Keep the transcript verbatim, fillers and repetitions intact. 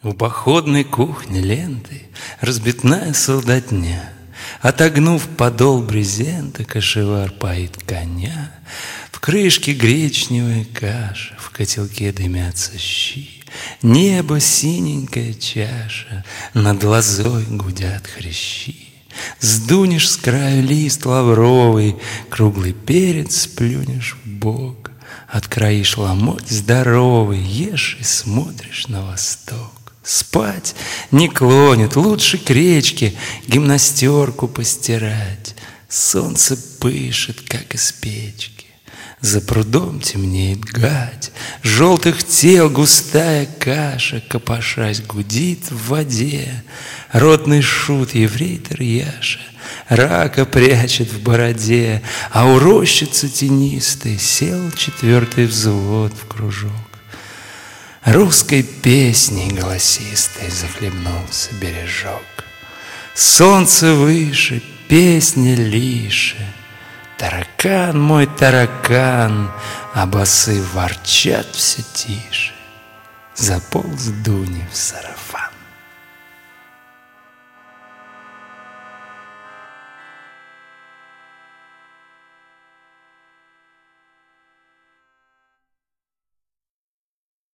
У походной кухни лентой разбитная солдатня, отогнув подол брезента, кошевар поит коня. В крышке гречневая каша, в котелке дымятся щи. Небо синенькая чаша, над лозой гудят хрящи. Сдунешь с краю лист лавровый, круглый перец плюнешь в бок. Откроишь ломоть здоровый, ешь и смотришь на восток. Спать не клонит, лучше к речке гимнастерку постирать. Солнце пышет, как из печки, за прудом темнеет гать. Желтых тел густая каша, копошась, гудит в воде. Ротный шут ефрейтор Яша рака прячет в бороде, а у рощицы тенистой сел четвертый взвод в кружок. Русской песней голосистой захлебнулся бережок. Солнце выше, песня лише, таракан мой таракан, а басы ворчат все тише. Заполз Дуни в сарафан.